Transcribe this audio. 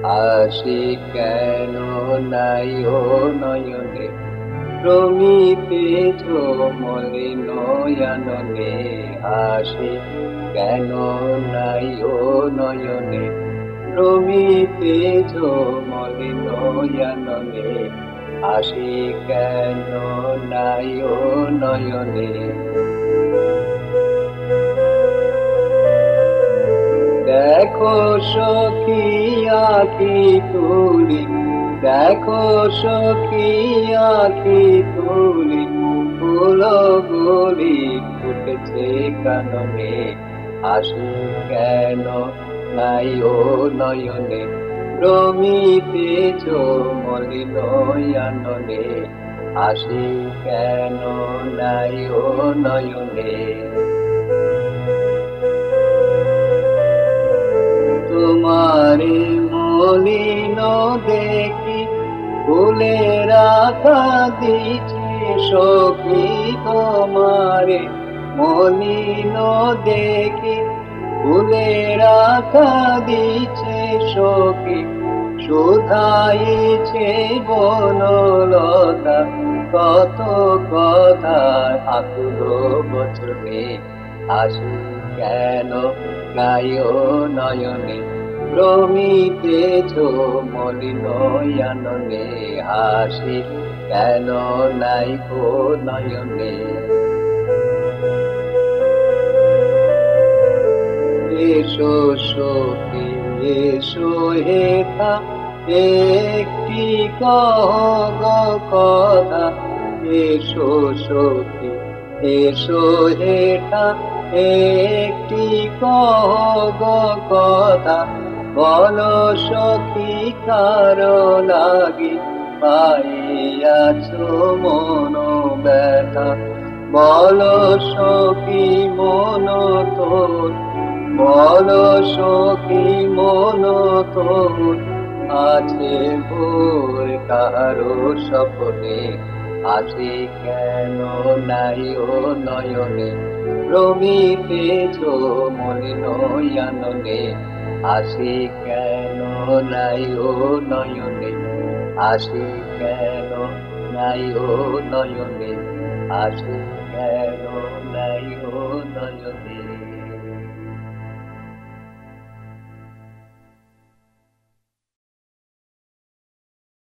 হাসি কেন নাই ও নয়নে, প্রমিতেছ মলিন আননে। হাসি কেন নাই ও নয়নে, প্রমিতেছ মলিন আননে। হাসি কেন নাই ও নয়নে। দেখো সখী আঁখি তুলি, দেখো সখী আঁখি তুলি, ফুলগুলি ফুটেছে কাননে। হাসি কেন নাই ও নয়নে, প্রমিতেছ মলিন আননে। হাসি কেন নাই ও নয়নে। তোমারে মলিন দেখি ফুলেরা কাঁদিছে সখী, তোমারে মলিন দেখি ফুলেরা কাঁদিছে সখী। শুধাইছে বনলতা কত কথা আকুল বচনে। হাসি কেন নাই ও নয়নে, প্রমিতেছ মলিন আননে। হাসি কেন নাই ও নয়নে। এসো সখী এসো হেথা, একটি কহ কথা। এসো সখী এসো হেথা, একটি কহ কথা। বলো সখী কার লাগি পাইয়াছ মন ব্যথা। বলো সখী মন তোর, বলো সখী মন তোর, আছে ভোর কারো স্বপ্নে। হাসি কেন নাই ও নয়নে, প্রমিতেছ মলিন আননে। হাসি কেন নাই ও নয়নে, হাসি কেন নাই ও নয়নে। হাসি কেন নাই ও নয়নে।